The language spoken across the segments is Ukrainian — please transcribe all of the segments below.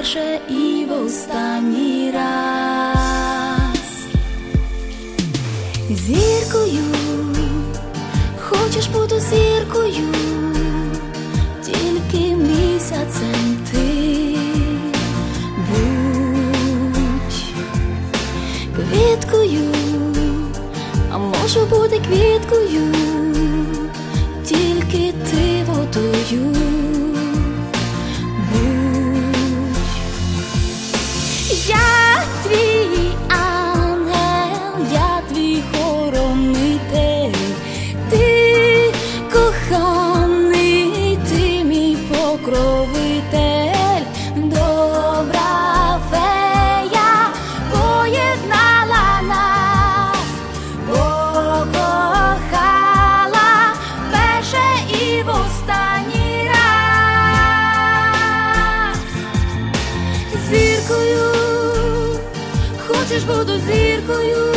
вперше і в останній раз. Зіркою, хочеш бути зіркою, тільки місяцем ти будь квіткою, а може бути квіткою, тільки ти водою будь. Я твій ангел, я твій хоронитель, ти коханий, ти мій покровитель. Добра фея поєднала нас, покохала вперше і в останній раз. Зіркою, хочеш буду зіркою,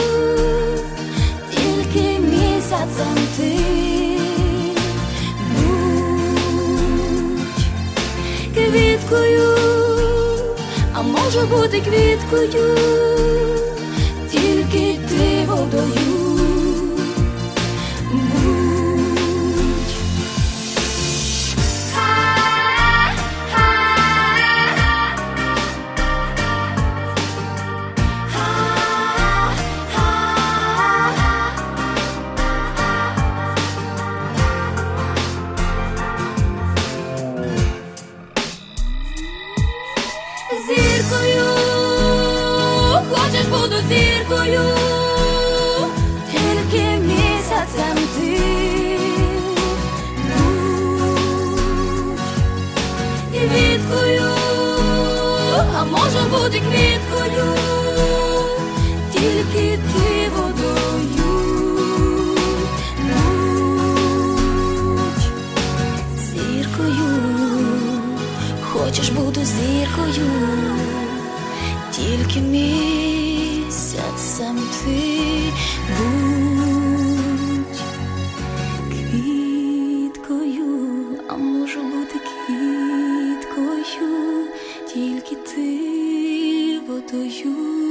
тільки місяцем ти будь квіткою, а може бути квіткою, тільки ти водою будь. Зіркою, хочеш буду зіркою, тільки місяцем ти будь квіткою, а може бути квіткою, тільки ти водою будь. Зіркою, хочеш буду зіркою, тільки місяцем ти будь квіткою, а може бути квіткою, тільки ти водою.